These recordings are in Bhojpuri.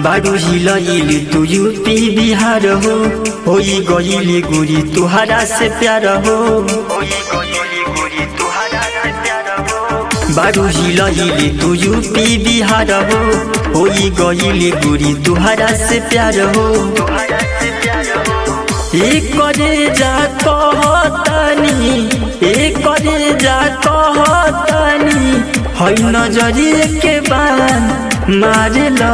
बारू हिलइल तू यूपी बिहार होई गइल गोरी तुहरा से प्यार हो। बारू हिलइल तू यूपी बिहार होई गइल गोरी तुहरा से प्यार हो। एक करे जा कहतनी एक करे जा कहतनी है नजरिए के बान मारेला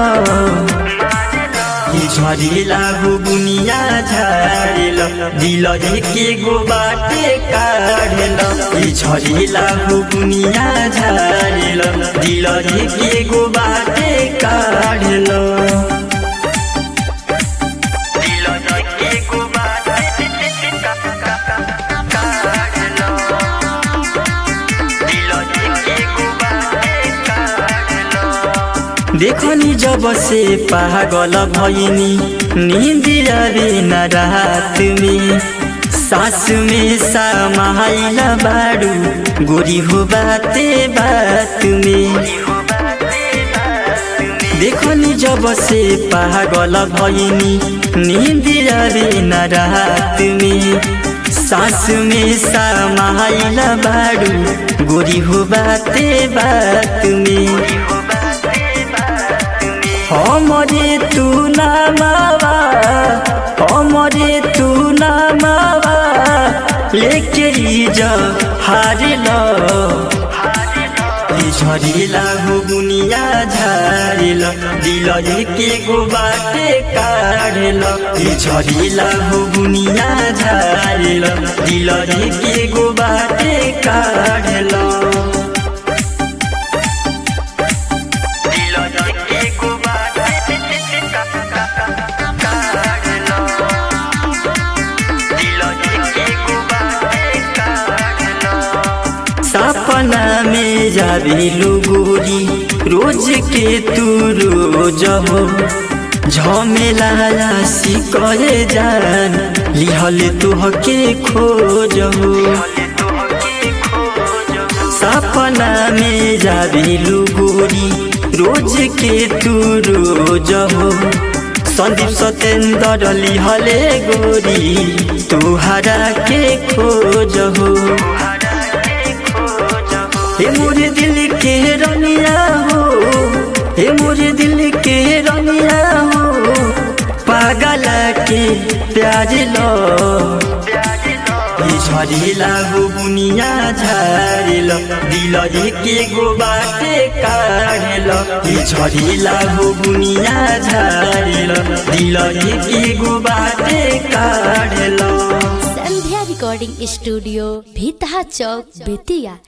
झरेला हो बुनिया झारेला दिल के गो बाटे काढ़ेला झरेला हो बुनिया झारेला दिल के गो बाटे काढ़ेला। देखनी जब से पागल भइनी नींद आवे न रात में सास में समाइल बारू गोरी हो बाते बात में। देखनी जब से पागल भइनी नींद आवे न रात में सास में समाइल बारू गोरी हो बाते बात में। हमरे तू ना मावा हमरे तू ना मावा लेके जा हारेला झरेला हो बुनिया झारेला दिल के गो बाटे काढ़ेला झरेला हो बुनिया झारेला दिल के गो बाटे काढ़ेला। सपना में जाबिलू गोरी रोज के तू रोज हो झमेला करे जान लिहल तुहके खोज हो। सपना में जाबिलू गोरी रोज के तू रोज हो संदीप सतेंद्र लिहले गोरी तुहरा के खोज हो। हे मोरे दिल के रनिया हो हे मोरे दिल के रनिया हो पागल के प्यार लो झरेला हो बुनिया झारेला दिल के गो बाटे काढ़ेला झरेला हो बुनिया झारेला दिल के गो बाटे काढ़ेला। Sandhya recording studio Bhitaha Chowk Bettiah.